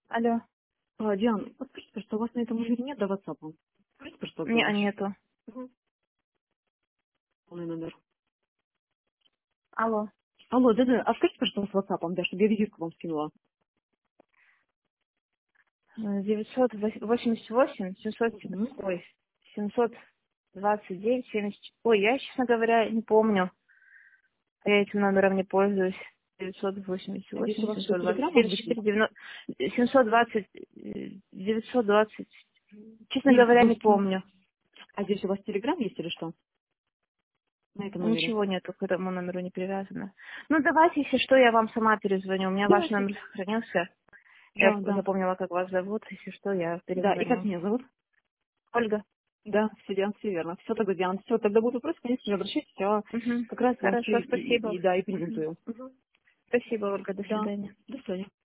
Алло. Диан, вот скажите, что у вас на этом номере нет до WhatsApp? Скажите, что Не, помощь. нету. Угу. Полный номер. Алло. Алло, да-да, а скажите, что с WhatsApp, да, чтобы я визитку вам скинула. 988 700, Угу. ой, 729 70. Ой, я, честно говоря, не помню. Я этим номером не пользуюсь. А здесь 988 у вас что, Telegram, может 729 быть, есть? 490 720 920. Честно Не, говоря, не помню. а здесь у вас Telegram есть или что? На этом номере? Ничего нету, к этому номеру не привязано. Ну, давайте, если что, я вам сама перезвоню. У меня ваш Давайте. номер сохранился. Я Да, да. запомнила, как вас зовут. Если что, я Да, и как перезвоню. меня зовут? Ольга. Да, все, Диан, все верно. Все тогда, Диан, все, тогда будут вопросы, конечно же, обращайтесь, я Угу. как раз вам все Хорошо, спасибо. да, и презентую. Мгм. Спасибо, Ольга. До Да, свидания. до свидания.